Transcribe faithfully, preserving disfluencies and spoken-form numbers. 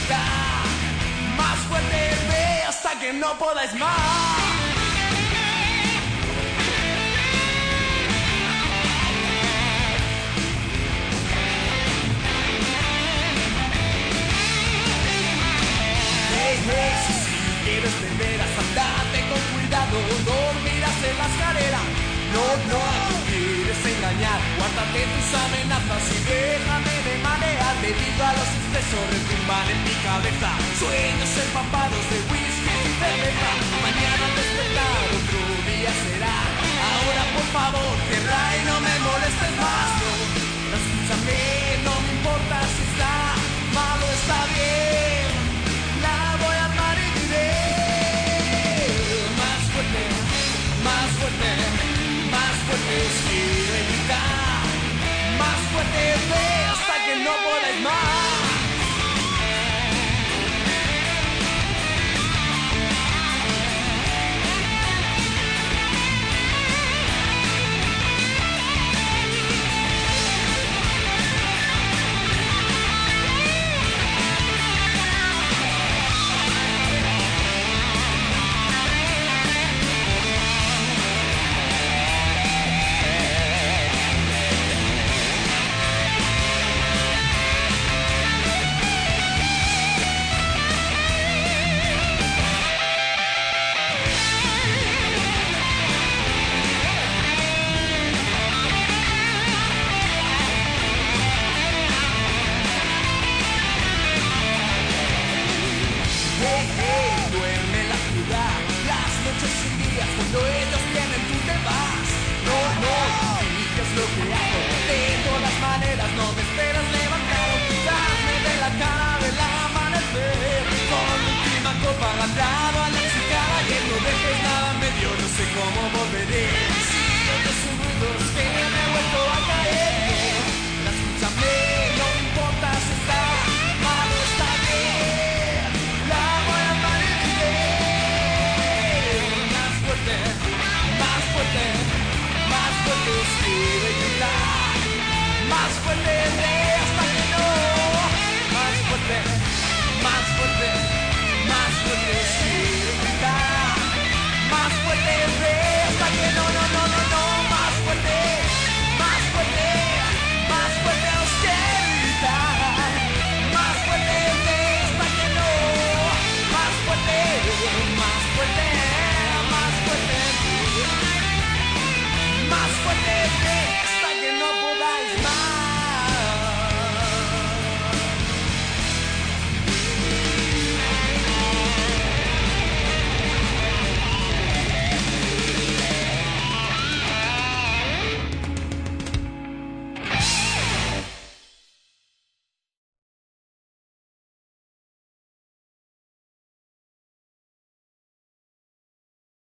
gritar más fuerte, ve hasta que no podáis más. Hey, hey, si, si quieres beber, andate con cuidado, dormirás en la escalera. No, no, tú quieres engañar, guárdate tus amenazas y déjame de manejar. Debido a los excesos retumban en mi cabeza sueños empapados de whisky y cerveza. Mañana al despertar otro día será. Ahora por favor cierra y no me molestes más.